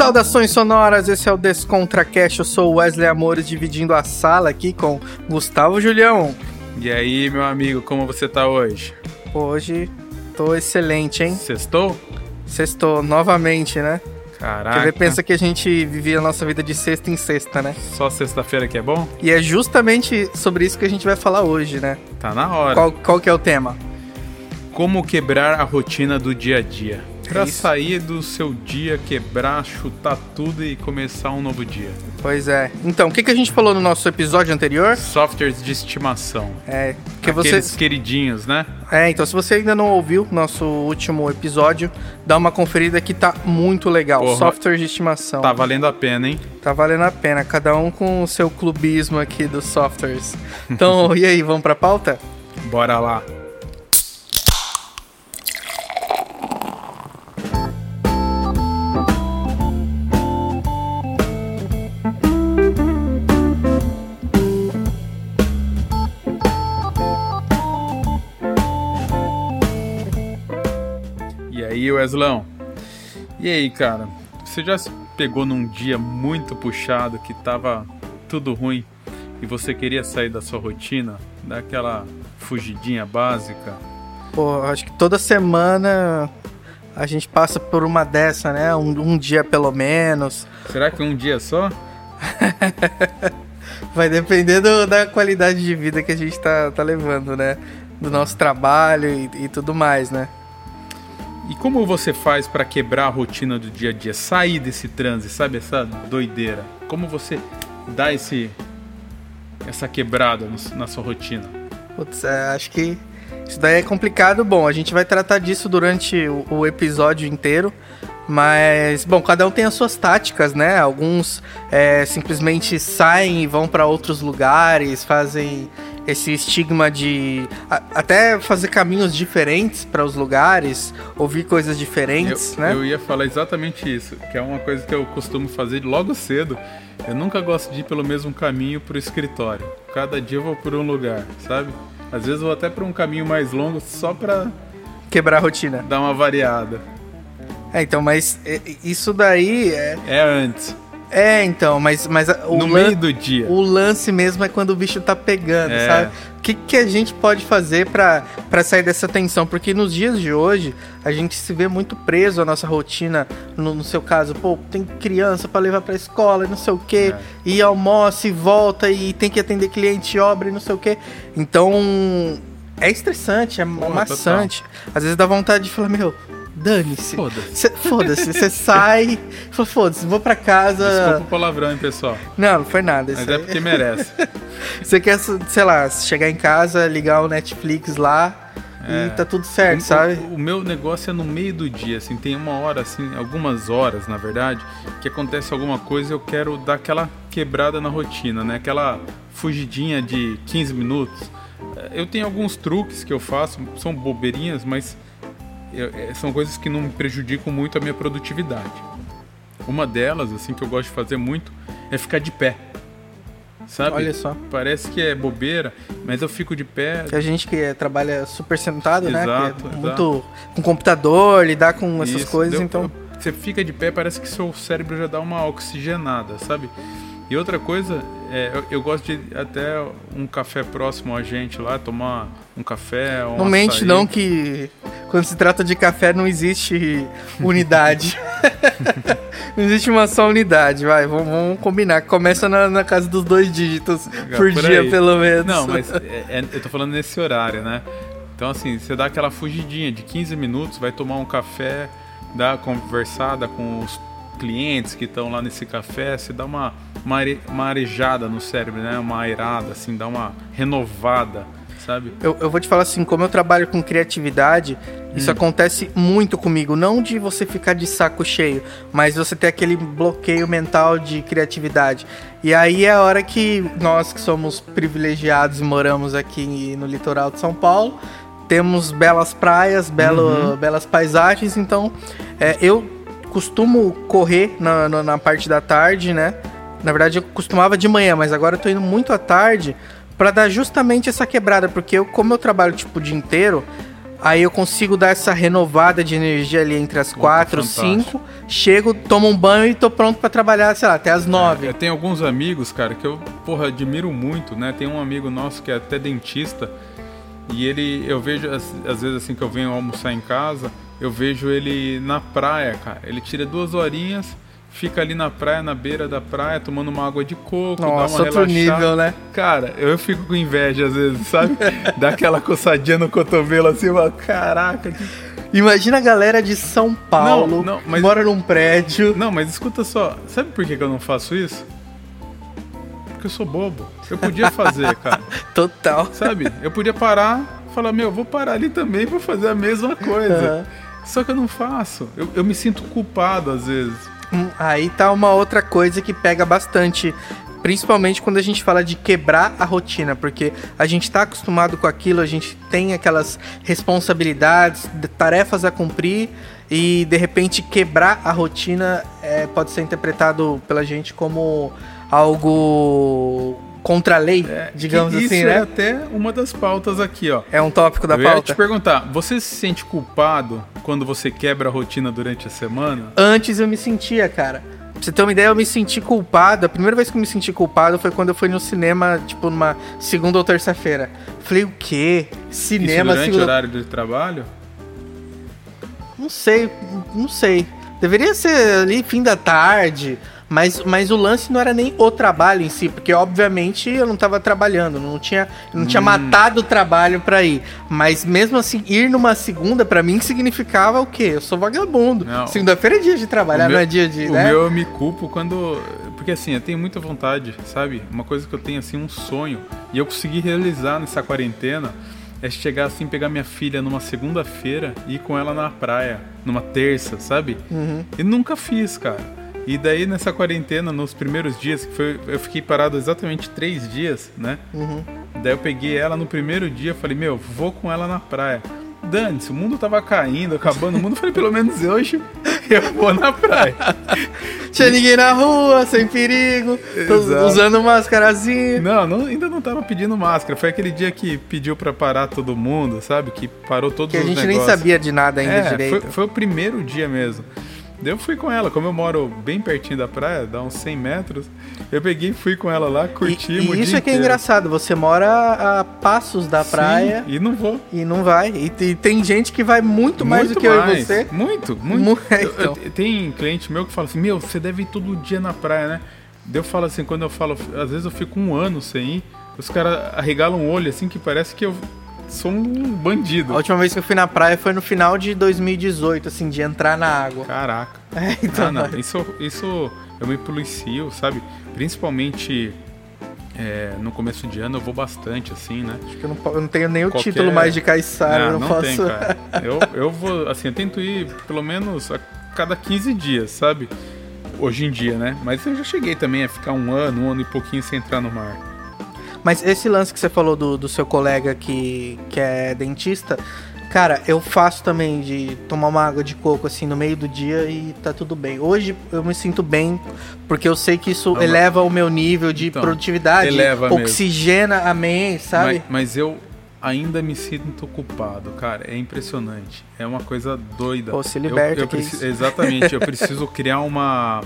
Saudações sonoras, esse é o DescontraCast, eu sou o Wesley Amores, dividindo a sala aqui com Gustavo Julião. E aí, meu amigo, como você tá hoje? Hoje tô excelente, hein? Sextou? Sextou, novamente, né? Caraca. Porque pensa que a gente vivia a nossa vida de sexta em sexta, né? Só sexta-feira que é bom? E é justamente sobre isso que a gente vai falar hoje, né? Tá na hora. Qual que é o tema? Como quebrar a rotina do dia a dia. Pra isso. sair do seu dia, quebrar, chutar tudo e começar um novo dia. Pois é. Então, o que a gente falou no nosso episódio anterior? Softwares de estimação. Que Aqueles queridinhos, né? Então se você ainda não ouviu nosso último episódio, dá uma conferida que tá muito legal. Porra, softwares de estimação. Tá valendo a pena, hein? Tá valendo a pena, cada um com o seu clubismo aqui dos softwares. Então, e aí, vamos pra pauta? Bora lá. E aí, Weslão? E aí, cara? Você já se pegou num dia muito puxado, que tava tudo ruim, e você queria sair da sua rotina, daquela fugidinha básica? Pô, acho que toda semana a gente passa por uma dessa, né? Um dia pelo menos. Será que um dia só? Vai depender da qualidade de vida que a gente tá levando, né? Do nosso trabalho e tudo mais, né? E como você faz pra quebrar a rotina do dia a dia? Sair desse transe, sabe? Essa doideira. Como você dá essa quebrada na sua rotina? Putz, acho que isso daí é complicado. Bom, a gente vai tratar disso durante o episódio inteiro. Mas, bom, cada um tem as suas táticas, né? Alguns simplesmente saem e vão para outros lugares, fazem esse estigma de até fazer caminhos diferentes para os lugares, ouvir coisas diferentes, né? Eu ia falar exatamente isso, que é uma coisa que eu costumo fazer logo cedo. Eu nunca gosto de ir pelo mesmo caminho pro escritório. Cada dia eu vou por um lugar, sabe? Às vezes eu vou até por um caminho mais longo só pra quebrar a rotina. Dar uma variada. Então, mas isso daí é antes. Então, mas no meio do dia. O lance mesmo é quando o bicho tá pegando, sabe? O que a gente pode fazer pra sair dessa tensão? Porque nos dias de hoje, a gente se vê muito preso à nossa rotina. No seu caso, pô, tem criança pra levar pra escola e não sei o quê. E almoça e volta e tem que atender cliente, obra e não sei o quê. Então, é estressante, é maçante. Total. Às vezes dá vontade de falar, dane-se. Foda-se. Você sai, fala, foda-se, vou pra casa. Desculpa o palavrão, hein, pessoal. Não foi nada. Mas é porque merece. Você quer, sei lá, chegar em casa, ligar o Netflix lá e tá tudo certo, sabe? O meu negócio é no meio do dia, assim, tem uma hora, assim, algumas horas, na verdade, que acontece alguma coisa e eu quero dar aquela quebrada na rotina, né? Aquela fugidinha de 15 minutos. Eu tenho alguns truques que eu faço, são bobeirinhas, mas são coisas que não me prejudicam muito a minha produtividade. Uma delas, assim, que eu gosto de fazer muito é ficar de pé, sabe? Olha só. Parece que é bobeira, mas eu fico de pé. Que a gente que trabalha super sentado, exato, né? Que muito com computador, lidar com essas coisas, então... Você fica de pé, parece que seu cérebro já dá uma oxigenada, sabe? E outra coisa, eu gosto de até um café próximo a gente lá, tomar um café, não mente não que quando se trata de café não existe unidade. Não existe uma só unidade, vai, vamos combinar. Começa na casa dos 2 dígitos por dia, aí. Pelo menos. Não, mas eu tô falando nesse horário, né? Então assim, você dá aquela fugidinha de 15 minutos, vai tomar um café, dá uma conversada com os clientes que estão lá nesse café, você dá uma arejada no cérebro, né? Uma aerada, assim, dá uma renovada, sabe? Eu vou te falar assim, como eu trabalho com criatividade, isso acontece muito comigo. Não de você ficar de saco cheio, mas você ter aquele bloqueio mental de criatividade. E aí é a hora que nós que somos privilegiados e moramos aqui no litoral de São Paulo, temos belas praias, belas paisagens, então eu costumo correr na parte da tarde, né? Na verdade, eu costumava de manhã, mas agora eu tô indo muito à tarde pra dar justamente essa quebrada, porque como eu trabalho tipo o dia inteiro, Aí eu consigo dar essa renovada de energia ali entre as 4 e 5. Chego, tomo um banho e tô pronto pra trabalhar, sei lá, até as 9. Eu tenho alguns amigos, cara, que eu, admiro muito, né? Tem um amigo nosso que é até dentista. E eu vejo, às vezes assim que eu venho almoçar em casa, eu vejo ele na praia, cara. Ele tira 2 horinhas, fica ali na praia, na beira da praia, tomando uma água de coco, dá uma relaxada. Outro nível, né? Cara, eu fico com inveja às vezes, sabe? Dá aquela coçadinha no cotovelo assim, eu falo, caraca. Imagina a galera de São Paulo, mas mora num prédio. Não, mas escuta só, sabe por que eu não faço isso? Porque eu sou bobo. Eu podia fazer, cara. Total. Sabe? Eu podia parar, falar, vou parar ali também, vou fazer a mesma coisa. Só que eu não faço. Eu me sinto culpado às vezes. Aí tá uma outra coisa que pega bastante, principalmente quando a gente fala de quebrar a rotina, porque a gente tá acostumado com aquilo, a gente tem aquelas responsabilidades, tarefas a cumprir, e de repente quebrar a rotina pode ser interpretado pela gente como algo contra a lei, digamos assim, isso né? É até uma das pautas aqui, ó. É um tópico da pauta. Eu ia te perguntar, você se sente culpado quando você quebra a rotina durante a semana? Antes eu me sentia, cara. Pra você ter uma ideia, eu me senti culpado. A primeira vez que eu me senti culpado foi quando eu fui no cinema, tipo, numa segunda ou terça-feira. Falei, o quê? Cinema... Isso durante o horário de trabalho? Não sei. Deveria ser ali fim da tarde... Mas o lance não era nem o trabalho em si, porque obviamente eu não estava trabalhando, não tinha matado o trabalho para ir. Mas mesmo assim, ir numa segunda para mim significava o quê? Eu sou vagabundo. Segunda-feira é dia de trabalhar, não é dia de... O meu eu me culpo quando... Porque assim, eu tenho muita vontade, sabe? Uma coisa que eu tenho assim, um sonho, e eu consegui realizar nessa quarentena, é chegar assim, pegar minha filha numa segunda-feira e ir com ela na praia, numa terça, sabe? E nunca fiz, cara. E daí nessa quarentena, nos primeiros dias, eu fiquei parado exatamente 3 dias, né? Daí eu peguei ela no primeiro dia, falei, vou com ela na praia. Dane-se, o mundo tava caindo, acabando o mundo, falei, pelo menos hoje eu vou na praia. Tinha ninguém na rua, sem perigo, usando máscarazinha. Não, ainda não tava pedindo máscara, foi aquele dia que pediu pra parar todo mundo, sabe? Que parou todos os negócios. Que a gente nem sabia de nada ainda direito. Foi o primeiro dia mesmo. Daí eu fui com ela, como eu moro bem pertinho da praia, dá uns 100 metros, eu peguei e fui com ela lá, curtimos. E isso é que é engraçado, você mora a passos da praia. E não vou. E não vai. E tem gente que vai muito mais do que eu e você. Muito. Então. Tem cliente meu que fala assim, você deve ir todo dia na praia, né? Daí eu falo assim, quando eu falo, às vezes eu fico 1 ano sem ir, os caras arregalam o olho assim, que parece que eu sou um bandido. A última vez que eu fui na praia foi no final de 2018, assim, de entrar na água. Caraca. Então... não. Isso eu me policio, sabe? Principalmente no começo de ano eu vou bastante, assim, né? Acho que eu não tenho nem o título mais de caiçara. Não posso... tem, cara. Eu vou, assim, eu tento ir pelo menos a cada 15 dias, sabe? Hoje em dia, né? Mas eu já cheguei também a ficar 1 ano e pouquinho sem entrar no mar. Mas esse lance que você falou do seu colega que é dentista, cara, eu faço também de tomar uma água de coco assim no meio do dia e tá tudo bem. Hoje eu me sinto bem porque eu sei que isso eleva o meu nível de produtividade, oxigena a mente, sabe? Mas eu ainda me sinto culpado, cara, é impressionante. É uma coisa doida. Pô, se liberta isso. Exatamente, eu preciso criar uma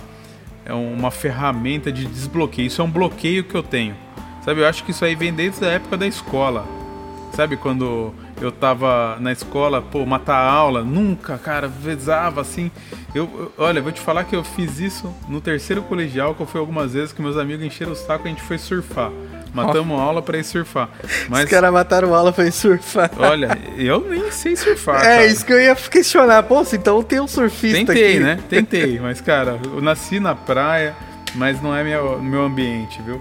ferramenta de desbloqueio. Isso é um bloqueio que eu tenho. Sabe, eu acho que isso aí vem desde a época da escola. Sabe, quando eu tava na escola, matar a aula, nunca, cara, vezava assim. Olha, vou te falar que eu fiz isso no 3º colegial, que eu fui algumas vezes que meus amigos encheram o saco e a gente foi surfar. Matamos aula pra ir surfar. Mas, os caras mataram aula pra ir surfar. Olha, eu nem sei surfar, cara. Isso que eu ia questionar. Então tem um surfista Tentei, aqui. né? Tentei, mas, cara, eu nasci na praia, mas não é meu ambiente, viu?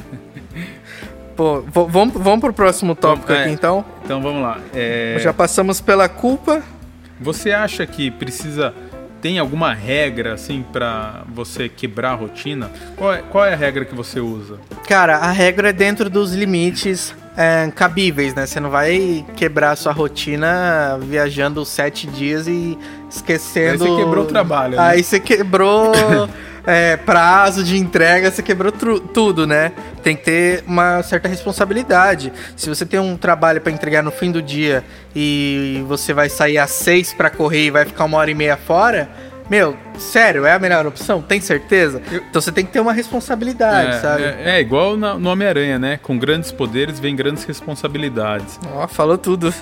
Pô, vamos pro próximo tópico aqui, então? Então, vamos lá. Já passamos pela culpa. Você acha que tem alguma regra, assim, pra você quebrar a rotina? Qual é a regra que você usa? Cara, a regra é dentro dos limites cabíveis, né? Você não vai quebrar a sua rotina viajando 7 dias e esquecendo... Aí você quebrou o trabalho, né? Aí você quebrou prazo de entrega, você quebrou tudo, né? Tem que ter uma certa responsabilidade. Se você tem um trabalho para entregar no fim do dia e você vai sair às 6 para correr e vai ficar 1h30 fora, meu, sério, é a melhor opção? Tem certeza? Então você tem que ter uma responsabilidade, sabe? É igual no Homem-Aranha, né? Com grandes poderes vem grandes responsabilidades. Ó, falou tudo.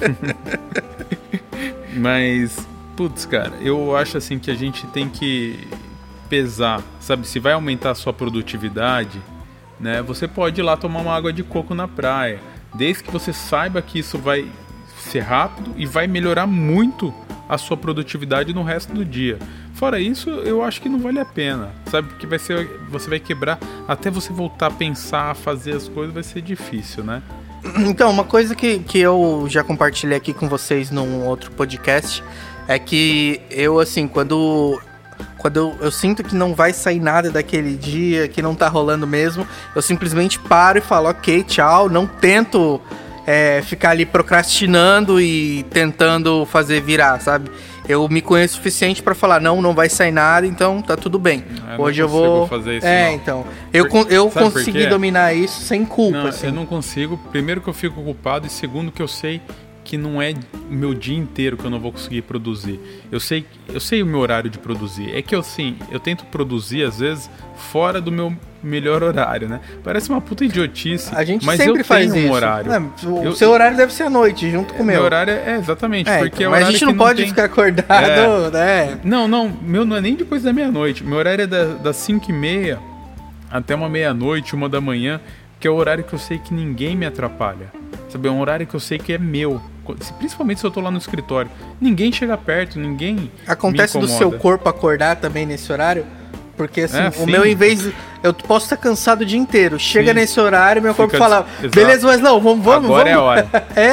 Mas, putz, cara, eu acho assim que a gente tem que pesar, sabe? Se vai aumentar a sua produtividade, né? Você pode ir lá tomar uma água de coco na praia, desde que você saiba que isso vai ser rápido e vai melhorar muito a sua produtividade no resto do dia. Fora isso, eu acho que não vale a pena, sabe? Porque você vai quebrar, até você voltar a pensar, a fazer as coisas, vai ser difícil, né? Então, uma coisa que eu já compartilhei aqui com vocês num outro podcast é que eu, assim, quando eu sinto que não vai sair nada daquele dia, que não tá rolando mesmo, eu simplesmente paro e falo, ok, tchau, não tento ficar ali procrastinando e tentando fazer virar, sabe? Eu me conheço o suficiente pra falar, não vai sair nada, então tá tudo bem. Hoje eu vou fazer isso, não. Então, eu consegui dominar isso sem culpa, não, assim. Eu não consigo, primeiro que eu fico ocupado e segundo que eu sei que não é o meu dia inteiro que eu não vou conseguir produzir. Eu sei o meu horário de produzir. É que eu tento produzir às vezes fora do meu melhor horário, né? Parece uma puta idiotice, a gente mas sempre eu faz tenho isso. um horário. O seu horário deve ser à noite, junto com o meu. Meu horário exatamente, porque então, mas a gente não pode ficar acordado, né? Não, meu não é nem depois da meia-noite. Meu horário é das 5h30 até uma meia-noite, 1h, que é o horário que eu sei que ninguém me atrapalha. Sabe, é um horário que eu sei que é meu. Principalmente se eu tô lá no escritório. Ninguém chega perto, ninguém acontece me do seu corpo acordar também nesse horário? Porque assim, o sim. meu, em vez... Eu posso estar cansado o dia inteiro. Chega nesse horário, meu corpo fala, Exato. beleza, mas não, vamos. Agora é a hora.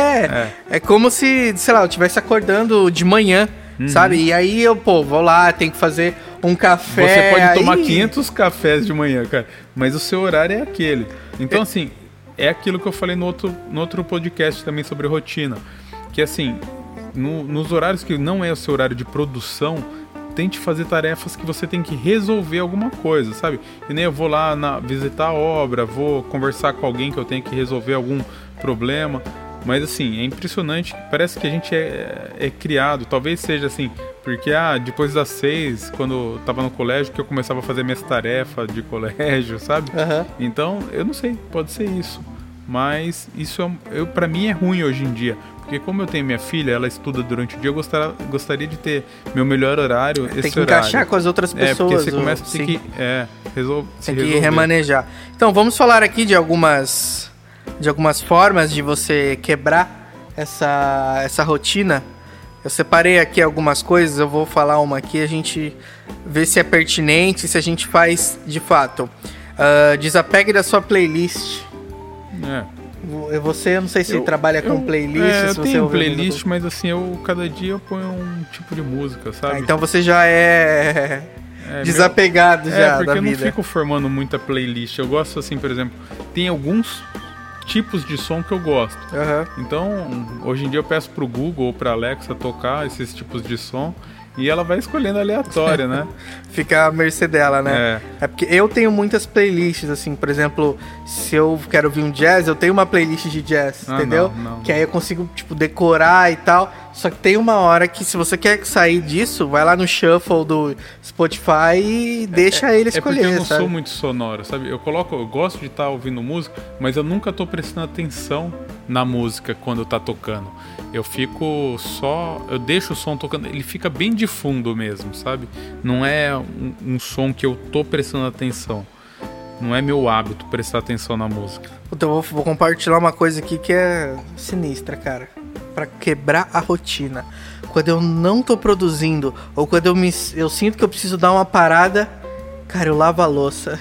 É como se, sei lá, eu estivesse acordando de manhã, sabe? E aí eu, vou lá, tenho que fazer um café. Você pode tomar 500 cafés de manhã, cara. Mas o seu horário é aquele. Então, assim, é aquilo que eu falei no outro podcast também sobre rotina. Que assim, nos horários que não é o seu horário de produção, tente fazer tarefas que você tem que resolver alguma coisa, sabe? E nem eu vou lá visitar a obra, vou conversar com alguém que eu tenho que resolver algum problema. Mas assim, é impressionante, parece que a gente é criado, talvez seja assim, porque depois das 6, quando eu tava no colégio, que eu começava a fazer minhas tarefas de colégio, sabe? Então, eu não sei, pode ser isso. Mas isso pra mim é ruim hoje em dia. Porque como eu tenho minha filha, ela estuda durante o dia, eu gostaria de ter meu melhor horário, esse horário. Tem que encaixar com as outras pessoas. Porque você começa a ter que resolver. Tem que remanejar. Então, vamos falar aqui de algumas formas de você quebrar essa rotina. Eu separei aqui algumas coisas, eu vou falar uma aqui, a gente vê se é pertinente, se a gente faz de fato. Desapegue da sua playlist. Você, eu não sei se trabalha com playlist. Eu tenho playlist, mas assim, cada dia eu ponho um tipo de música, sabe? Então você já é desapegado já da vida. porque eu não fico formando muita playlist. Eu gosto assim, por exemplo, tem alguns tipos de som que eu gosto. Então, hoje em dia eu peço pro Google ou pra Alexa tocar esses tipos de som e ela vai escolhendo aleatório, né? Fica à mercê dela, né? É porque eu tenho muitas playlists, assim, por exemplo, se eu quero ouvir um jazz, eu tenho uma playlist de jazz, entendeu? Não. Que aí eu consigo, decorar e tal. Só que tem uma hora que, se você quer sair disso, vai lá no shuffle do Spotify e deixa ele escolher, porque eu não sabe? sou muito sonoro, sabe? Eu gosto de estar ouvindo música, mas eu nunca tô prestando atenção na música quando tá tocando. Eu deixo o som tocando, ele fica bem de fundo mesmo, sabe? Não é um som que eu tô prestando atenção. Não é meu hábito prestar atenção na música. Então eu vou compartilhar uma coisa aqui que é sinistra, cara. Pra quebrar a rotina. Quando eu não tô produzindo, ou quando eu sinto que eu preciso dar uma parada, cara, eu lavo a louça.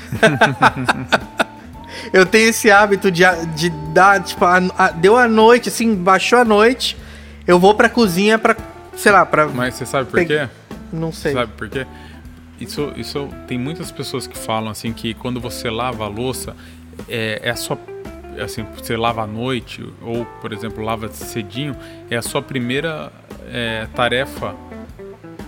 Eu tenho esse hábito de dar, deu a noite, assim, baixou a noite, eu vou pra cozinha pra, sei lá, pra... Mas você sabe por quê? Não sei. Sabe por quê? Isso tem muitas pessoas que falam, assim, que quando você lava a louça, é a sua... Assim, você lava à noite, ou, por exemplo, lava cedinho, é a sua primeira tarefa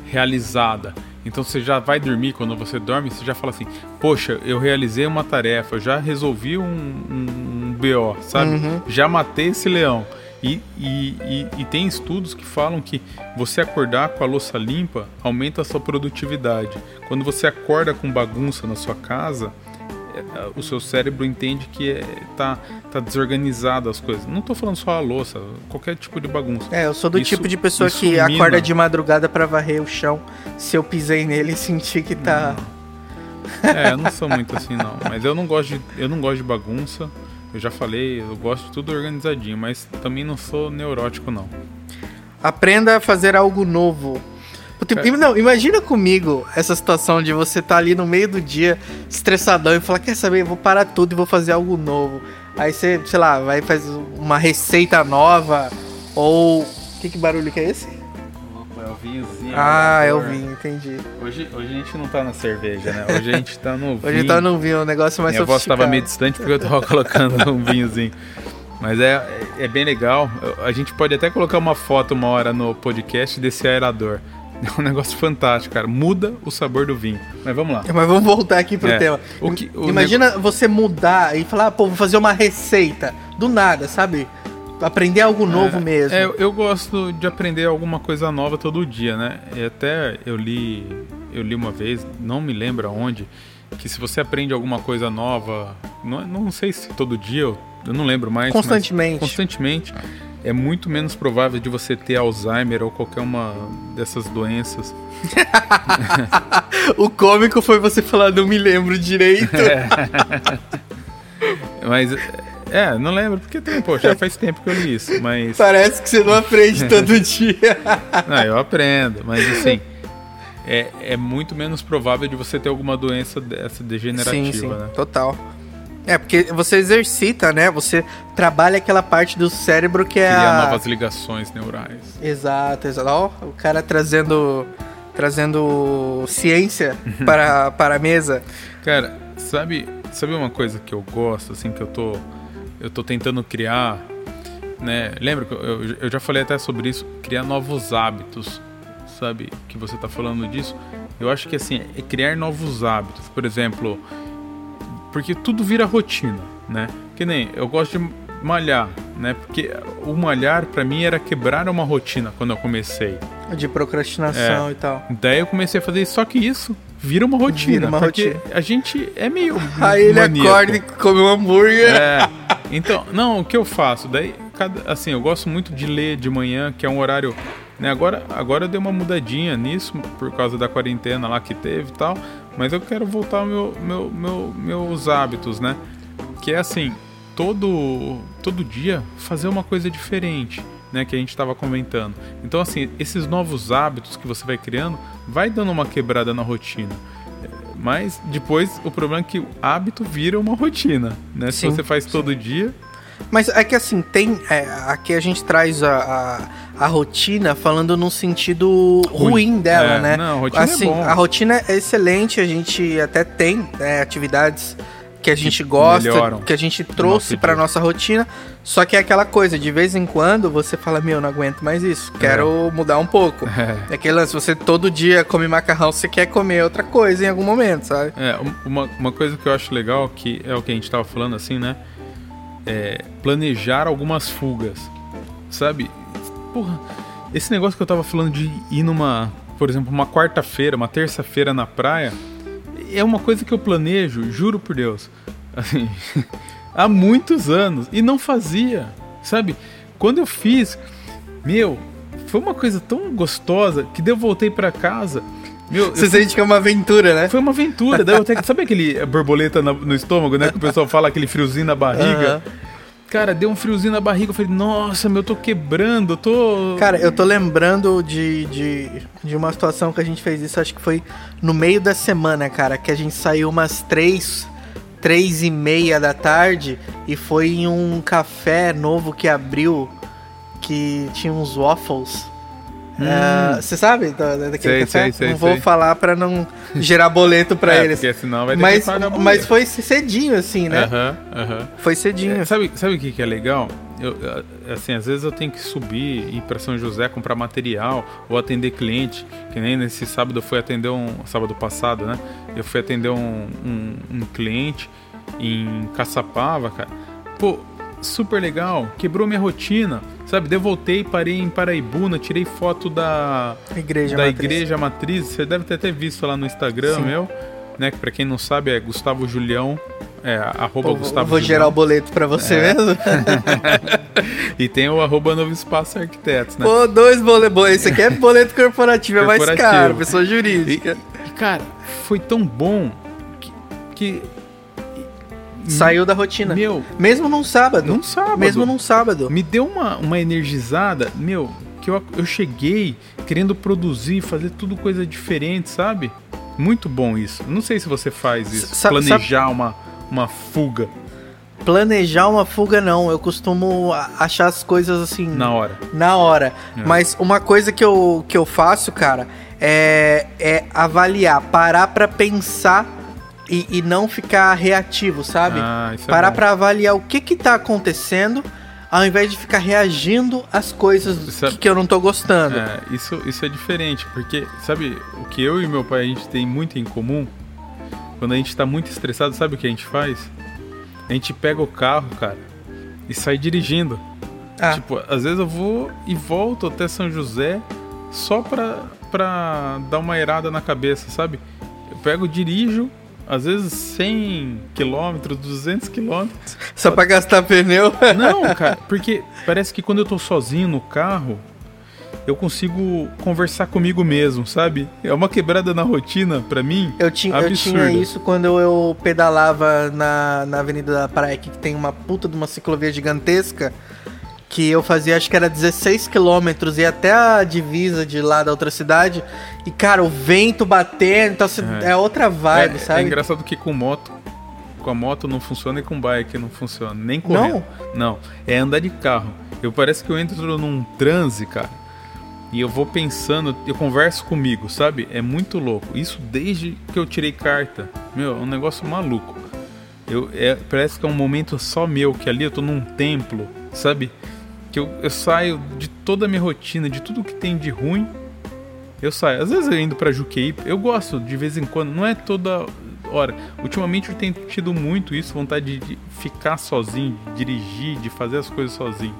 realizada. Então você já vai dormir, quando você dorme, você já fala assim, poxa, eu realizei uma tarefa, eu já resolvi um BO, sabe? Já matei esse leão. E tem estudos que falam que você acordar com a louça limpa aumenta a sua produtividade. Quando você acorda com bagunça na sua casa, o seu cérebro entende que tá desorganizado as coisas. Não tô falando só a louça, qualquer tipo de bagunça. Eu sou do tipo de pessoa que acorda de madrugada pra varrer o chão. Se eu pisei nele e sentir que tá... Eu não sou muito assim, não. Mas eu não gosto de bagunça. Eu já falei, eu gosto de tudo organizadinho, mas também não sou neurótico, não. Aprenda a fazer algo novo. Não, imagina comigo essa situação de você estar ali no meio do dia, estressadão, e falar, quer saber, eu vou parar tudo e vou fazer algo novo. Aí você, sei lá, vai fazer uma receita nova, ou... Que barulho que é esse? É o vinhozinho. É o vinho, entendi. Hoje a gente não tá na cerveja, né? Hoje a gente tá no vinho. Hoje tá no vinho, um negócio mais sofisticado. Minha voz tava meio distante porque eu tava colocando um vinhozinho. Mas é bem legal. A gente pode até colocar uma foto uma hora no podcast desse aerador. É um negócio fantástico, cara. Muda o sabor do vinho. Mas vamos lá. Mas vamos voltar aqui pro tema. Imagina você mudar e falar, vou fazer uma receita. Do nada, sabe? Aprender algo novo mesmo. Eu gosto de aprender alguma coisa nova todo dia, né? E até eu li uma vez, não me lembro aonde, que se você aprende alguma coisa nova, não sei se todo dia, eu não lembro mais. Constantemente. É muito menos provável de você ter Alzheimer ou qualquer uma dessas doenças. O cômico foi você falar, não me lembro direito. Mas... não lembro, porque já faz tempo que eu li isso, mas... Parece que você não aprende todo dia. Não, eu aprendo, mas assim, é muito menos provável de você ter alguma doença dessa degenerativa, sim, né? Total. Porque você exercita, né? Você trabalha aquela parte do cérebro que Cria novas ligações neurais. Exato. Ó, o cara trazendo ciência para a mesa. Cara, sabe uma coisa que eu gosto, assim, que eu tô tentando criar, né? Lembra que eu já falei até sobre isso, criar novos hábitos, sabe? Que você tá falando disso. Eu acho que assim, é criar novos hábitos. Por exemplo, porque tudo vira rotina, né? Que nem eu gosto de malhar, né? Porque o malhar pra mim era quebrar uma rotina quando eu comecei. De procrastinação e tal. Daí eu comecei a fazer isso, só que isso vira uma rotina. Porque a gente é meio Aí ele acorda e come um hambúrguer. Então, não, o que eu faço? Daí, assim, eu gosto muito de ler de manhã, que é um horário... Né, agora eu dei uma mudadinha nisso, por causa da quarentena lá que teve e tal, mas eu quero voltar ao meus hábitos, né? Que é assim, todo dia fazer uma coisa diferente, né? Que a gente estava comentando. Então, assim, esses novos hábitos que você vai criando, vai dando uma quebrada na rotina. Mas depois o problema é que o hábito vira uma rotina, né? Se você faz todo dia... Mas é que assim, aqui a gente traz a rotina falando num sentido ruim dela, né? Não, a rotina assim, é bom. A rotina é excelente, a gente até tem atividades que a gente gosta, que a gente trouxe pra nossa rotina, só que é aquela coisa, de vez em quando você fala, não aguento mais isso, quero mudar um pouco. É aquele lance, você todo dia come macarrão, você quer comer outra coisa em algum momento, sabe? Uma coisa que eu acho legal, que é o que a gente tava falando assim, né? Planejar algumas fugas, sabe? Porra, esse negócio que eu tava falando de ir por exemplo, uma quarta-feira, uma terça-feira na praia, é uma coisa que eu planejo, juro por Deus, assim, há muitos anos, e não fazia, sabe? Quando eu fiz, foi uma coisa tão gostosa, que daí eu voltei pra casa... Você sente que é uma aventura, né? Foi uma aventura. Daí eu até, sabe aquele borboleta no estômago, né? Que o pessoal fala, aquele friozinho na barriga. Cara, deu um friozinho na barriga. Eu falei, nossa, eu tô quebrando, Cara, eu tô lembrando de uma situação que a gente fez isso, acho que foi no meio da semana, cara. Que a gente saiu umas 3:30 da tarde e foi em um café novo que abriu, que tinha uns waffles. Você sabe daquele café? Não vou falar pra não gerar boleto pra eles. Porque senão vai ter que pagar boleto. Mas foi cedinho, assim, né? Aham. Foi cedinho. Sabe o que é legal? assim, às vezes eu tenho que subir, ir para São José, comprar material ou atender cliente, que nem nesse sábado eu fui atender sábado passado, né? Eu fui atender um cliente em Caçapava, cara. Pô, super legal, quebrou minha rotina, sabe? Daí eu voltei, parei em Paraibuna, tirei foto da Igreja Matriz. Você deve ter até visto lá no Instagram, meu, né? Que pra quem não sabe é Gustavo Julião, @Gustavo Vou gerar o boleto pra você mesmo. E tem o @Novo Espaço Arquitetos, né? Pô, 2 boletos. Esse aqui é boleto corporativo, é mais caro, pessoa jurídica. E, cara, foi tão bom que saiu da rotina. Meu, mesmo num sábado. Mesmo num sábado. Me deu uma energizada, que eu cheguei querendo produzir, fazer tudo coisa diferente, sabe? Muito bom isso. Não sei se você faz isso, planejar uma fuga. Planejar uma fuga, não. Eu costumo achar as coisas assim... Na hora. Mas uma coisa que eu faço, cara, é avaliar, parar pra pensar e não ficar reativo, sabe? Parar pra avaliar o que tá acontecendo, ao invés de ficar reagindo às coisas que eu não tô gostando. Isso é diferente, porque, sabe, o que eu e meu pai, a gente tem muito em comum, quando a gente tá muito estressado, sabe o que a gente faz? A gente pega o carro, cara, e sai dirigindo. Tipo, às vezes eu vou e volto até São José só pra dar uma airada na cabeça, sabe? Eu pego, dirijo, às vezes 100 km, 200 km. Só pra gastar pneu? Não, cara, porque parece que quando eu tô sozinho no carro, eu consigo conversar comigo mesmo, sabe? É uma quebrada na rotina, pra mim, eu tinha isso quando eu pedalava na Avenida da Praia, que tem uma puta de uma ciclovia gigantesca, que eu fazia, acho que era 16 quilômetros, e até a divisa de lá da outra cidade, e cara, o vento batendo, então é outra vibe, sabe? É engraçado que com a moto não funciona e com bike não funciona, nem correndo. Não, é andar de carro. Parece que eu entro num transe, cara, e eu vou pensando, eu converso comigo, sabe? É muito louco. Isso desde que eu tirei carta. É um negócio maluco. Parece que é um momento só meu, que ali eu tô num templo, sabe? Que eu saio de toda a minha rotina, de tudo que tem de ruim, eu saio. Às vezes eu indo pra Juqueí, eu gosto de vez em quando, não é toda hora. Ultimamente eu tenho tido muito isso, vontade de ficar sozinho, de dirigir, de fazer as coisas sozinho.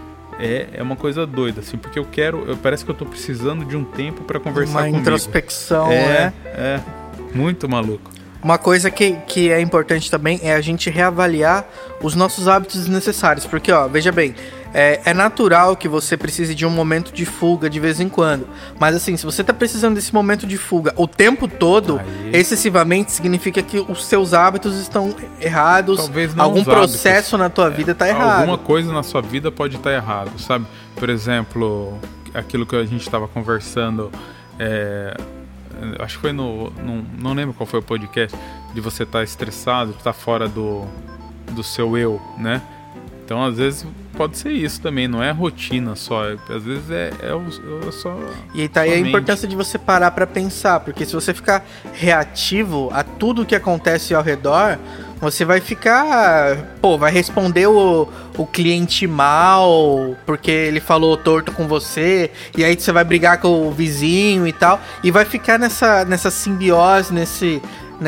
É uma coisa doida, assim, porque parece que eu tô precisando de um tempo pra conversar comigo. Uma introspecção, É, muito maluco. Uma coisa que é importante também é a gente reavaliar os nossos hábitos desnecessários, porque, veja bem, é natural que você precise de um momento de fuga de vez em quando, mas assim, se você tá precisando desse momento de fuga o tempo todo, excessivamente, significa que os seus hábitos estão errados. Talvez não. Algum processo na tua vida tá errado. Alguma coisa na sua vida pode estar errado, sabe? Por exemplo, aquilo que a gente estava conversando, acho que foi não lembro qual foi o podcast, de você estar estressado, de estar fora do seu eu, né? Então, às vezes, pode ser isso também, não é rotina só, às vezes é só... E tá aí a importância de você parar pra pensar, porque se você ficar reativo a tudo que acontece ao redor, você vai ficar... vai responder o cliente mal, porque ele falou torto com você, e aí você vai brigar com o vizinho e tal, e vai ficar nessa simbiose, nesse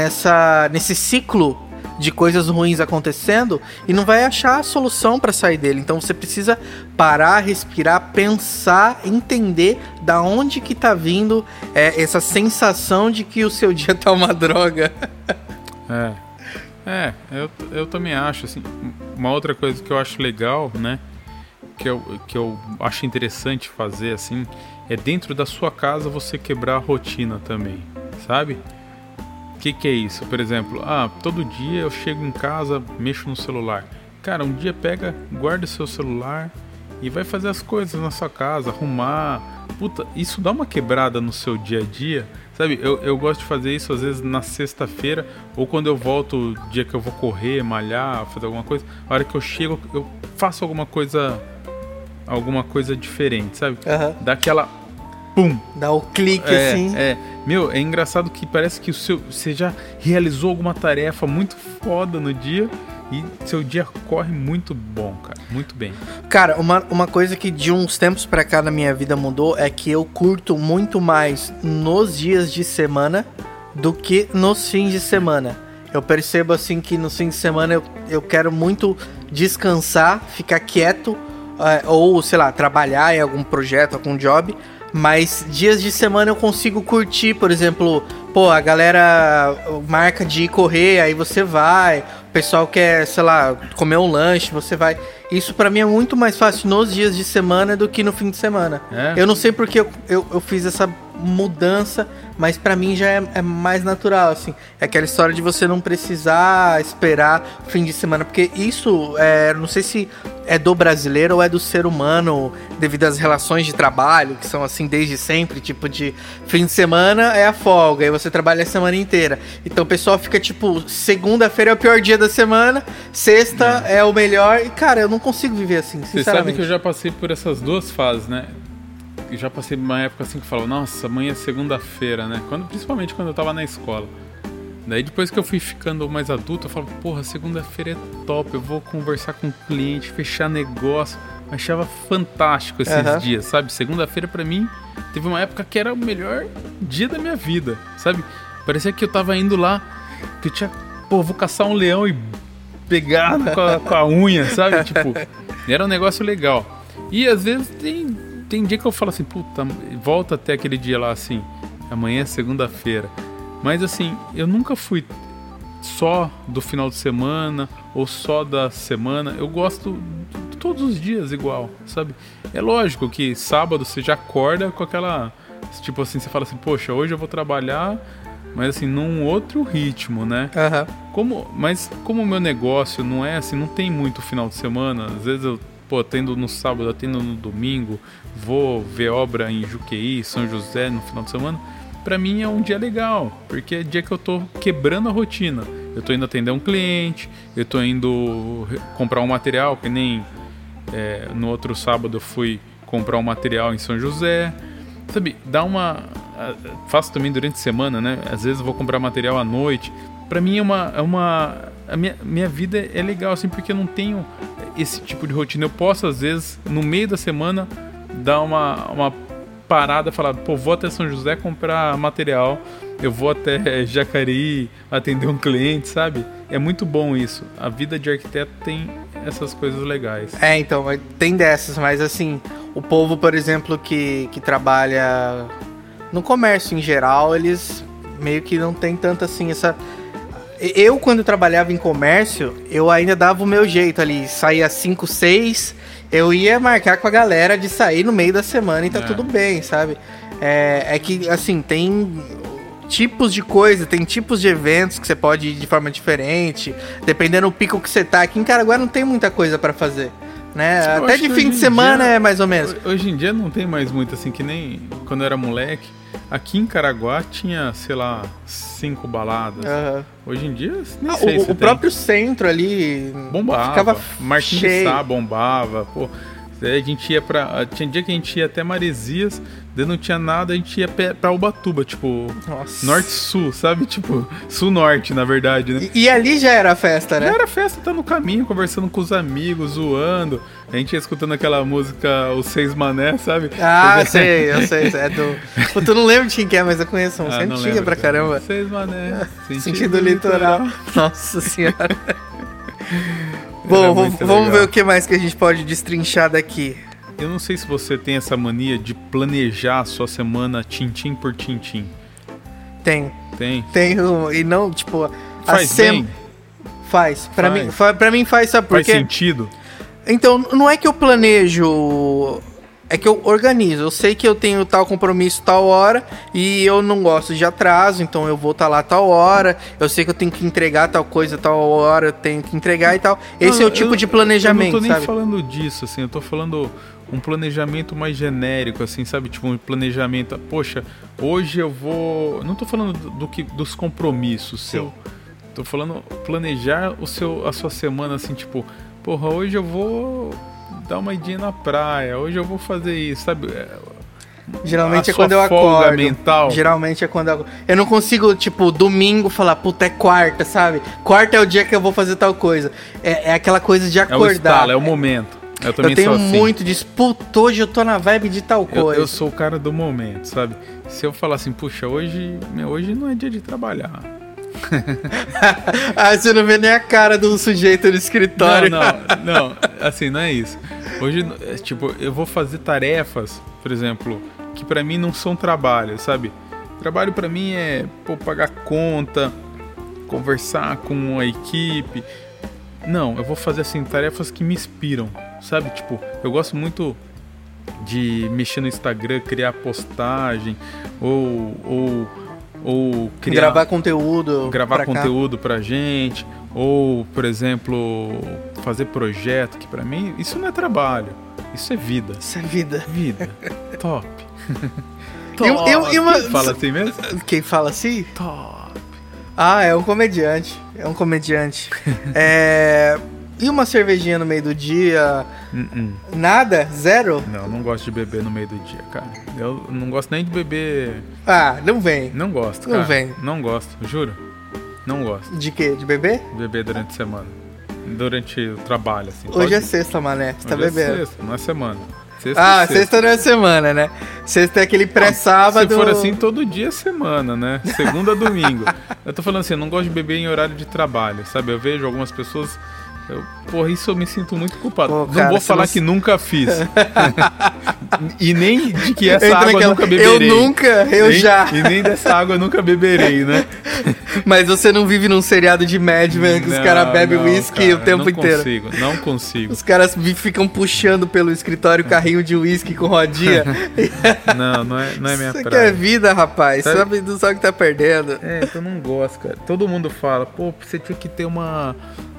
ciclo de coisas ruins acontecendo, e não vai achar a solução para sair dele. Então você precisa parar, respirar, pensar, entender da onde que tá vindo essa sensação de que o seu dia tá uma droga. Eu também acho, assim, uma outra coisa que eu acho legal, né, que eu acho interessante fazer, assim, é dentro da sua casa você quebrar a rotina também, sabe? O que é isso? Por exemplo, todo dia eu chego em casa, mexo no celular. Cara, um dia pega, guarda o seu celular e vai fazer as coisas na sua casa, arrumar. Puta, isso dá uma quebrada no seu dia a dia, sabe? Eu gosto de fazer isso às vezes na sexta-feira, ou quando eu volto, o dia que eu vou correr, malhar, fazer alguma coisa. A hora que eu chego, eu faço alguma coisa diferente, sabe? Uhum. Dá aquela pum. Dá o clique assim. Meu, é engraçado que parece que você já realizou alguma tarefa muito foda no dia e seu dia corre muito bom, cara. Muito bem. Cara, uma coisa que de uns tempos pra cá na minha vida mudou é que eu curto muito mais nos dias de semana do que nos fins de semana. Eu percebo assim que nos fins de semana eu quero muito descansar, ficar quieto, ou sei lá, trabalhar em algum projeto, algum job. Mas dias de semana eu consigo curtir, por exemplo, a galera marca de ir correr, aí você vai, o pessoal quer, sei lá, comer um lanche, você vai. Isso pra mim é muito mais fácil nos dias de semana do que no fim de semana. Eu não sei porque eu fiz essa mudança, mas pra mim já é mais natural, assim. É aquela história de você não precisar esperar o fim de semana, porque isso, não sei se é do brasileiro ou é do ser humano, devido às relações de trabalho, que são assim desde sempre, tipo de fim de semana é a folga, aí você trabalha a semana inteira. Então o pessoal fica tipo, segunda-feira é o pior dia da semana, sexta é o melhor, e cara, eu não consigo viver assim, sinceramente. Você sabe que eu já passei por essas duas fases, né? Eu já passei por uma época assim que eu falava, nossa, amanhã é segunda-feira, né? Principalmente quando eu tava na escola. Daí depois que eu fui ficando mais adulto, eu falo, porra, segunda-feira é top, eu vou conversar com o cliente, fechar negócio. Eu achava fantástico esses dias, sabe? Segunda-feira pra mim, teve uma época que era o melhor dia da minha vida, sabe? Parecia que eu tava indo lá, que eu tinha, vou caçar um leão e pegar com a unha, sabe? Tipo, era um negócio legal. E às vezes tem dia que eu falo assim, puta, volta até aquele dia lá assim, amanhã é segunda-feira. Mas assim, eu nunca fui só do final de semana ou só da semana. Eu gosto de todos os dias igual, sabe? É lógico que sábado você já acorda com aquela... Tipo assim, você fala assim, poxa, hoje eu vou trabalhar, mas assim, num outro ritmo, né? Mas como o meu negócio não é assim, não tem muito final de semana, às vezes eu atendo no sábado, atendo no domingo, vou ver obra em Juqueí, São José no final de semana. Pra mim é um dia legal, porque é dia que eu tô quebrando a rotina. Eu tô indo atender um cliente, eu tô indo comprar um material, que nem no outro sábado eu fui comprar um material em São José. Sabe, faço também durante a semana, né? Às vezes eu vou comprar material à noite. Pra mim a minha vida é legal, assim, porque eu não tenho esse tipo de rotina. Eu posso, às vezes, no meio da semana, dar uma parada, falar, vou até São José comprar material, eu vou até Jacareí atender um cliente, sabe? É muito bom isso. A vida de arquiteto tem essas coisas legais. Então, tem dessas, mas assim, o povo, por exemplo, que trabalha no comércio em geral, eles meio que não tem tanto assim essa... Eu, quando trabalhava em comércio, eu ainda dava o meu jeito ali, saía 5, 6... Eu ia marcar com a galera de sair no meio da semana e tá tudo bem, sabe? É que, assim, tem tipos de coisa, tem tipos de eventos que você pode ir de forma diferente, dependendo do pico que você tá. Aqui em Caraguá não tem muita coisa pra fazer, né? Até de fim de semana é mais ou menos. Hoje em dia não tem mais muito, assim, que nem quando eu era moleque. Aqui em Caraguá tinha, sei lá, 5 baladas. Hoje em dia, nem sei se o próprio centro ali bombava. Ficava Marquinhos cheio. de Sá bombava. A gente ia tinha dia que a gente ia até Maresias, daí não tinha nada, a gente ia pra Ubatuba, tipo, norte-sul, sabe? Tipo, sul-norte, na verdade, né? E ali já era festa, né? Já era festa, tá no caminho, conversando com os amigos, zoando. A gente ia escutando aquela música Os Seis Mané, sabe? Eu sei. É do... Tu não lembro de quem que é, mas eu conheço. Você é antiga pra caramba. Seis Mané. Sentido litoral. Nossa senhora. Bom, vamos ver o que mais que a gente pode destrinchar daqui. Eu não sei se você tem essa mania de planejar a sua semana tintim por tintim. Tenho. Tenho, e não, tipo... Faz bem? Faz. Pra mim faz, sabe por quê? Faz sentido? Então, não é que eu planejo... É que eu organizo. Eu sei que eu tenho tal compromisso tal hora e eu não gosto de atraso, então eu vou estar lá tal hora. Eu sei que eu tenho que entregar tal coisa tal hora, eu tenho que entregar e tal. Esse é o tipo de planejamento, sabe? Eu não tô nem sabe? falando disso, assim. Eu tô falando um planejamento mais genérico, assim, sabe? Tipo, um planejamento... Poxa, hoje eu vou... Não tô falando dos compromissos seu. Tô falando planejar a sua semana, assim, tipo... Porra, hoje eu vou... dar uma idinha na praia, hoje eu vou fazer isso, sabe? Geralmente é quando eu folga acordo. Mental. Geralmente é quando eu não consigo, tipo, domingo falar, puta, é quarta, sabe? Quarta é o dia que eu vou fazer tal coisa. É aquela coisa de acordar. É o estalo, é o momento. Eu também tenho sou assim. muito disso. Puta, hoje eu tô na vibe de tal coisa. Eu sou o cara do momento, sabe? Se eu falar assim, puxa, hoje não é dia de trabalhar. Ah, você não vê nem a cara do sujeito no escritório. Não, assim, não é isso. Hoje, tipo, eu vou fazer tarefas, por exemplo, que pra mim não são trabalho, sabe? Trabalho pra mim é, pagar conta, conversar com a equipe. Não, eu vou fazer, assim, tarefas que me inspiram, sabe? Tipo, eu gosto muito de mexer no Instagram, criar postagem, ou criar... Gravar conteúdo pra gente, ou, por exemplo, fazer projeto, que pra mim, isso não é trabalho, isso é vida. Isso é vida. Vida. Top. Top. Quem fala assim mesmo? Quem fala assim? Top. Ah, é um comediante. E uma cervejinha no meio do dia? Nada? Zero? Não gosto de beber no meio do dia, cara. Eu não gosto nem de beber... Ah, não vem. Não gosto, cara. Não vem. Não gosto, juro. Não gosto. De quê? De beber? Beber durante a semana. Durante o trabalho, assim. Hoje é sexta, mané. Você tá bebendo. É sexta, não é semana. Sexta não é semana, né? Sexta é aquele pré-sábado. Se for assim, todo dia é semana, né? Segunda a domingo. Eu tô falando assim, eu não gosto de beber em horário de trabalho, sabe? Eu vejo algumas pessoas... isso eu me sinto muito culpado. Pô, não cara, vou falar que nunca fiz. E nem de que essa água eu nunca beberei. Já. E nem dessa água eu nunca beberei, né? Mas você não vive num seriado de Mad Men que os caras bebem uísque o tempo inteiro. Não consigo. Os caras ficam puxando pelo escritório carrinho de uísque com rodinha. Não é minha praia. Isso aqui é vida, rapaz. Sabe, não sabe o que tá perdendo. Eu não gosto, cara. Todo mundo fala, você tinha que ter uma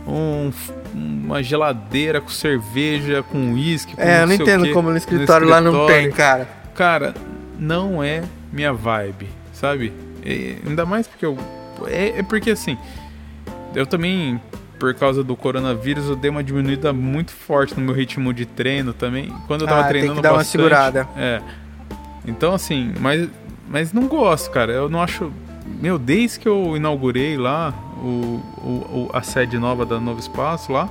geladeira com cerveja, com uísque. Eu não entendo como no escritório lá não tem, cara. Cara, não é minha vibe, sabe? Ainda mais porque porque assim, eu também, por causa do coronavírus, eu dei uma diminuída muito forte no meu ritmo de treino também. Quando eu tava treinando tem que dar uma segurada. Então assim, mas não gosto, cara. Eu não acho... desde que eu inaugurei lá a sede nova da Novo Espaço lá,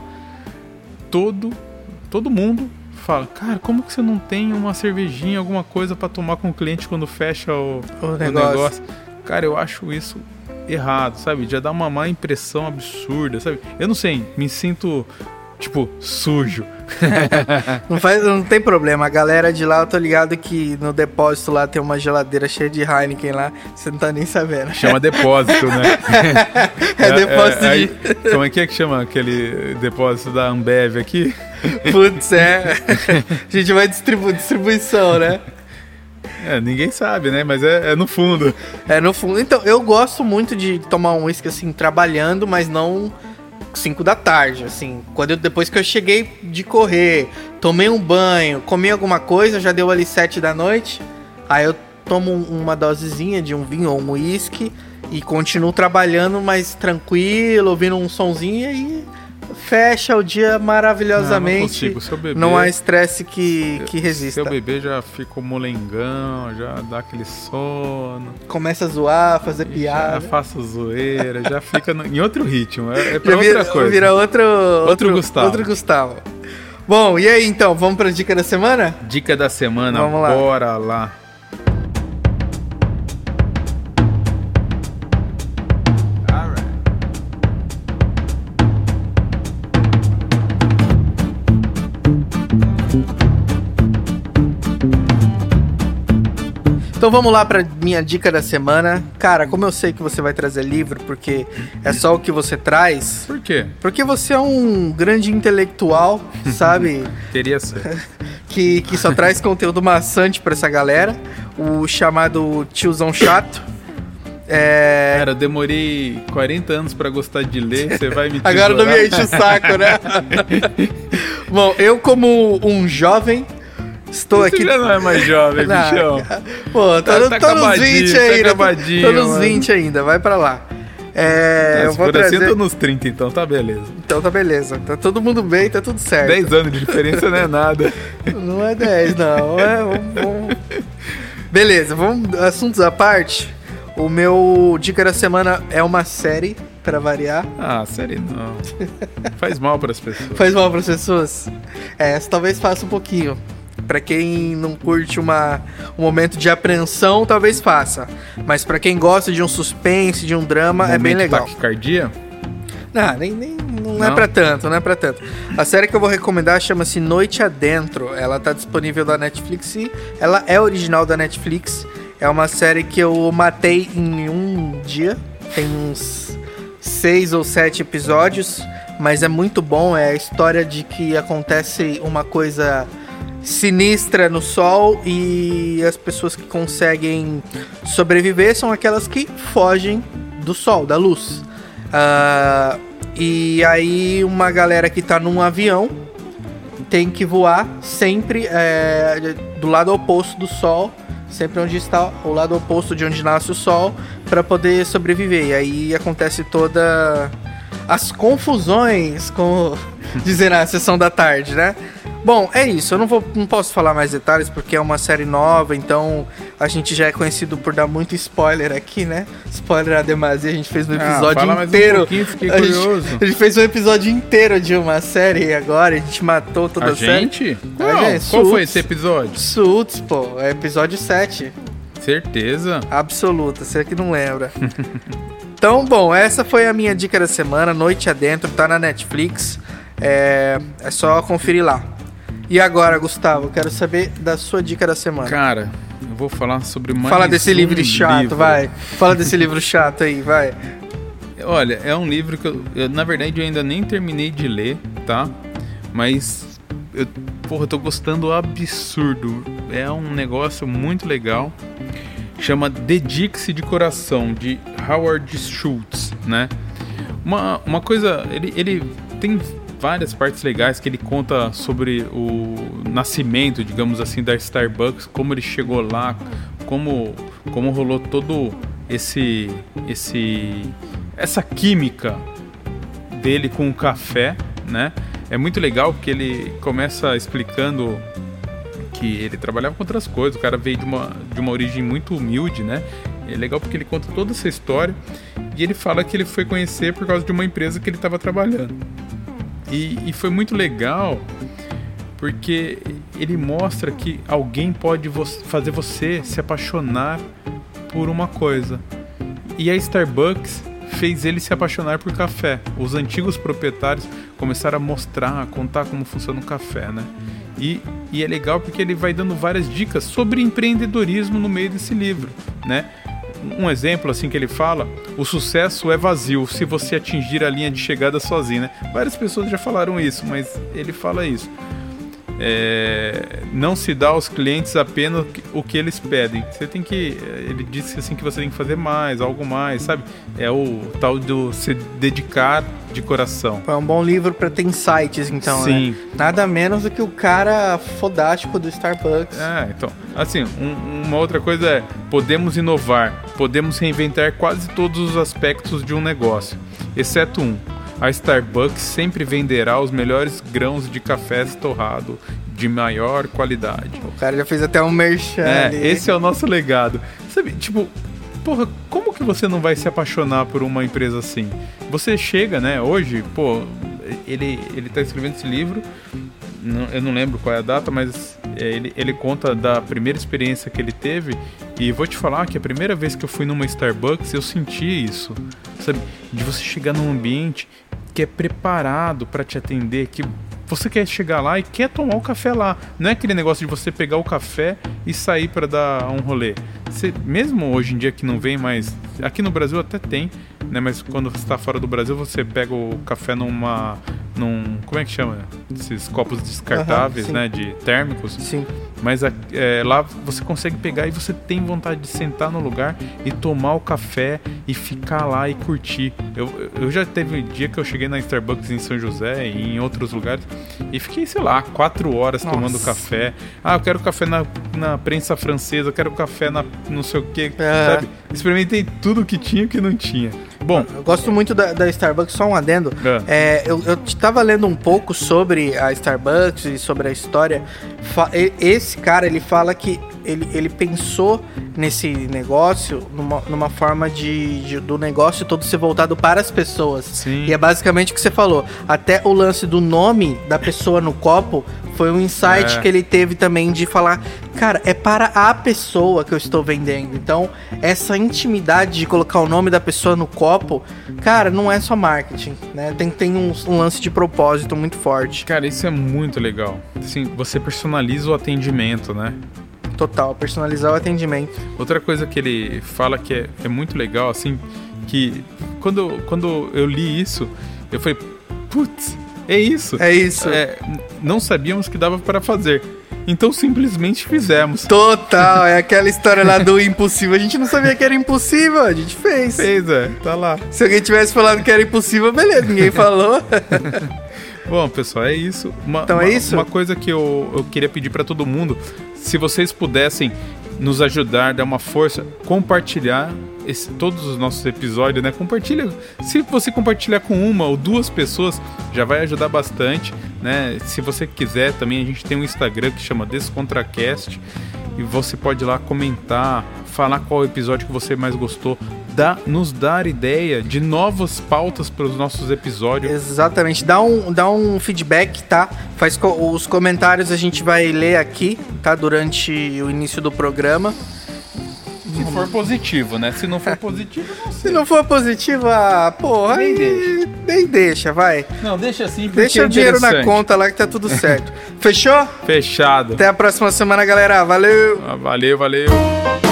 todo mundo fala, cara, como que você não tem uma cervejinha, alguma coisa pra tomar com o cliente quando fecha o negócio? Cara, eu acho isso errado, sabe? Já dá uma má impressão absurda, sabe? Eu não sei, me sinto, tipo, sujo. Não tem problema, a galera de lá, eu tô ligado que no depósito lá tem uma geladeira cheia de Heineken lá, você não tá nem sabendo. Chama depósito, né? Depósito de... Como é que chama aquele depósito da Ambev aqui? Putz, a gente vai distribuição, né? Ninguém sabe, né? Mas é no fundo. É no fundo. Então, eu gosto muito de tomar um uísque assim, trabalhando, mas não 5 da tarde, assim. Depois que eu cheguei de correr, tomei um banho, comi alguma coisa, já deu ali 7 da noite. Aí eu tomo uma dosezinha de um vinho ou um uísque e continuo trabalhando, mas tranquilo, ouvindo um sonzinho e aí fecha o dia maravilhosamente. Não consigo. Se eu beber, não há estresse que resista. Se eu beber, já fico molengão, já dá aquele sono. Começa a zoar, fazer piada. Já faço zoeira, já fica em outro ritmo. É pra outra coisa. Vira outro Gustavo. Outro Gustavo. Bom, e aí então, vamos pra dica da semana? Dica da semana, vamos lá. Bora lá. Então vamos lá pra minha dica da semana. Cara, como eu sei que você vai trazer livro, porque é só o que você traz. Por quê? Porque você é um grande intelectual, sabe? Queria ser. que só traz conteúdo maçante pra essa galera. O chamado tiozão chato. Cara, eu demorei 40 anos pra gostar de ler, você vai me Agora não me enche o saco, né? Bom, eu como um jovem... Estou você aqui. Já não é mais jovem, bichão. Pô, tô nos 20 ainda. Tô nos 20 ainda, vai pra lá. Eu vou trazer... assim, eu tô nos 30, então tá beleza. Então tá beleza. Tá todo mundo bem, tá tudo certo. 10 anos de diferença não é nada. Não é 10, não. Beleza, vamos assuntos à parte. O meu dica da semana é uma série, pra variar. Ah, série não. Faz mal pras pessoas. Faz mal pras pessoas? Essa talvez faça um pouquinho. Pra quem não curte um momento de apreensão, talvez faça. Mas pra quem gosta de um suspense, de um drama, é bem legal. Taquicardia? Não é pra tanto, não é pra tanto. A série que eu vou recomendar chama-se Noite Adentro. Ela tá disponível na Netflix e ela é original da Netflix. É uma série que eu matei em um dia. Tem uns 6 ou 7 episódios, mas é muito bom. É a história de que acontece uma coisa sinistra no sol e as pessoas que conseguem sobreviver são aquelas que fogem do sol, da luz. E aí uma galera que tá num avião tem que voar sempre do lado oposto do sol, sempre onde está o lado oposto de onde nasce o sol, para poder sobreviver. E aí acontece toda as confusões, como dizer na sessão da tarde, né? Bom, é isso. Eu não posso falar mais detalhes porque é uma série nova, então a gente já é conhecido por dar muito spoiler aqui, né? Spoiler a demasia, a gente fez um episódio inteiro. Fiquei curioso. A gente fez um episódio inteiro de uma série agora, a gente matou toda a série. Gente? Qual foi esse episódio? Suits, pô, é episódio 7. Certeza? Absoluta, você que não lembra. Então, bom, essa foi a minha dica da semana, Noite Adentro, tá na Netflix. É só conferir lá. E agora, Gustavo, quero saber da sua dica da semana. Cara, eu vou falar sobre mais Fala desse livro chato, vai. Fala desse livro chato aí, vai. Olha, é um livro que eu na verdade, eu ainda nem terminei de ler, tá? Mas, eu tô gostando absurdo. É um negócio muito legal. Chama Dedique-se de Coração, de Howard Schultz, né? Uma coisa, ele tem várias partes legais que ele conta sobre o nascimento, digamos assim, da Starbucks, como ele chegou lá, como rolou todo essa química dele com o café, né? É muito legal porque ele começa explicando que ele trabalhava com outras coisas, o cara veio de uma origem muito humilde, né? É legal porque ele conta toda essa história e ele fala que ele foi conhecer por causa de uma empresa que ele estava trabalhando. E foi muito legal porque ele mostra que alguém pode fazer você se apaixonar por uma coisa. E a Starbucks fez ele se apaixonar por café. Os antigos proprietários começaram a mostrar, a contar como funciona o café, né? E é legal porque ele vai dando várias dicas sobre empreendedorismo no meio desse livro, né? Um exemplo assim que ele fala: o sucesso é vazio se você atingir a linha de chegada sozinho, né? Várias pessoas já falaram isso, mas ele fala isso. Não se dá aos clientes apenas o que eles pedem. Você tem que... Ele disse assim que você tem que fazer mais, algo mais, sabe? É o tal do se dedicar de coração. É um bom livro pra ter insights, então, sim, né? Nada menos do que o cara fodástico do Starbucks. Então, assim, uma outra coisa é: podemos inovar, podemos reinventar quase todos os aspectos de um negócio, exceto um. A Starbucks sempre venderá os melhores grãos de café torrado de maior qualidade. O cara já fez até um merchan ali. Esse é o nosso legado. Sabe, tipo, porra, como que você não vai se apaixonar por uma empresa assim? Você chega, né, hoje, pô, ele tá escrevendo esse livro, eu não lembro qual é a data, mas ele conta da primeira experiência que ele teve. E vou te falar que a primeira vez que eu fui numa Starbucks, eu senti isso, sabe? De você chegar num ambiente que é preparado para te atender, que você quer chegar lá e quer tomar o café lá. Não é aquele negócio de você pegar o café e sair para dar um rolê. Mesmo hoje em dia que não vem mais... Aqui no Brasil até tem, né? Mas quando você está fora do Brasil, você pega o café num... Como é que chama? Esses copos descartáveis, né? De térmicos. Sim. Mas lá você consegue pegar e você tem vontade de sentar no lugar e tomar o café e ficar lá e curtir. Eu já teve um dia que eu cheguei na Starbucks em São José e em outros lugares e fiquei, sei lá, 4 horas tomando café. Eu quero café na prensa francesa, eu quero café na não sei o que, sabe? Experimentei tudo que tinha e o que não tinha. Bom, eu gosto muito da Starbucks, só um adendo. Eu tava lendo um pouco sobre a Starbucks e sobre a história. Esse cara, ele fala que ele pensou nesse negócio numa forma do negócio todo ser voltado para as pessoas. Sim. E é basicamente o que você falou. Até o lance do nome da pessoa no copo foi um insight que ele teve também de falar, cara, é para a pessoa que eu estou vendendo. Então, essa intimidade de colocar o nome da pessoa no copo, cara, não é só marketing, né? Tem um lance de propósito muito forte. Cara, isso é muito legal. Assim, você personaliza o atendimento, né? Total, personalizar o atendimento. Outra coisa que ele fala que é muito legal, assim, que quando eu li isso, eu falei, putz, é isso. É isso. Não sabíamos que dava para fazer. Então simplesmente fizemos. Total, é aquela história lá do impossível. A gente não sabia que era impossível, a gente fez. Tá lá. Se alguém tivesse falado que era impossível, beleza, ninguém falou. Bom, pessoal, é isso. É isso? Uma coisa que eu queria pedir para todo mundo, se vocês pudessem nos ajudar, dar uma força, compartilhar todos os nossos episódios, né? Compartilha. Se você compartilhar com uma ou duas pessoas, já vai ajudar bastante, né? Se você quiser, também a gente tem um Instagram que chama DescontraCast e você pode ir lá comentar, falar qual episódio que você mais gostou, nos dar ideia de novas pautas para os nossos episódios. Exatamente, dá um feedback, tá? Os comentários a gente vai ler aqui, tá? Durante o início do programa. Se for positivo, né? Se não for positivo, não sei. Se não for positivo, porra, nem deixa, vai. Não, deixa assim, porque deixa o dinheiro na conta lá que tá tudo certo. Fechou? Fechado. Até a próxima semana, galera. Valeu! Valeu.